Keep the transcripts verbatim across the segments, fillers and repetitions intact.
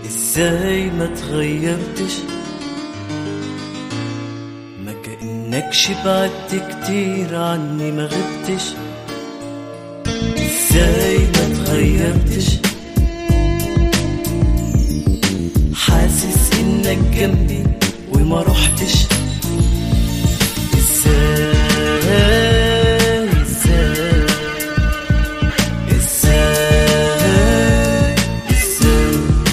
ازاي ما تغيرتش؟ ما كأنكش بعدت كتير عني ما غبتش. ازاي ما تغيرتش؟ حاسس انك جنبي وما رحتش. ازاي ازاي ازاي ازاي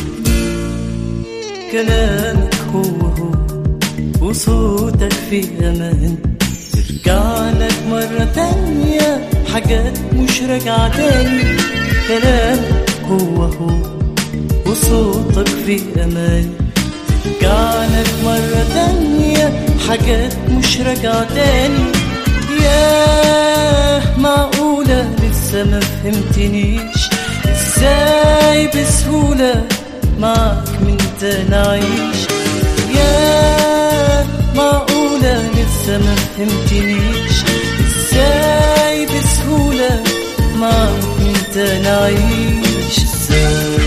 كلامك هو هو وصوتك فيه امان، ترجع لك مرة تانية حاجات مش راجعة تاني. كلامك هو هو وصوتك فيه امان، ترجع لك مرة تانية حاجات مش راجعة تاني. ياه معقولة لسه ما فهمتنيش؟ ازاي بسهولة معاك من تاني اعيش؟ ياه معقولة لسه ما فهمتنيش؟ ازاي بسهولة معاك من تاني اعيش؟ ازاي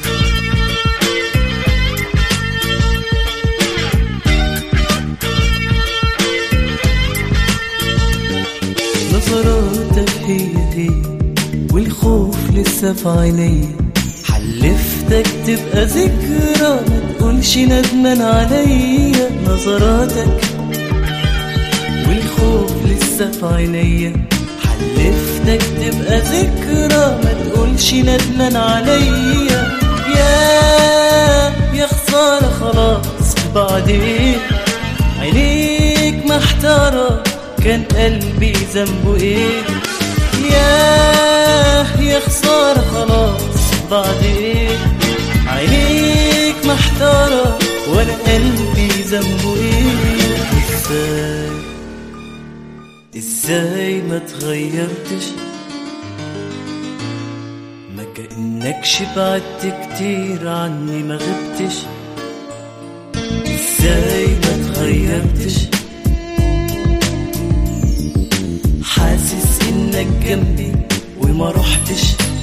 نظراتك هي هي والخوف لسه في عينيا، حلفتك تبقى ذكرى ما تقولش ندمان عليا. نظراتك والخوف لسه في عينيا، حلفتك تبقى ذكرى ما تقولش ندمان عليا. يا يا خسارة خلاص بعدين عينيك محتارة، كان قلبي ذنبه ايه؟ ياه يا خسارة خلاص بعد ايه؟ عينيك محتارة وانا قلبي ذنبه ايه؟ ازاي ازاي ما تغيرتش؟ ما كأنكش بعدت كتير عني ما غبتش. ازاي ما تغيرتش؟ حاسس انك جنبي وما رحتش.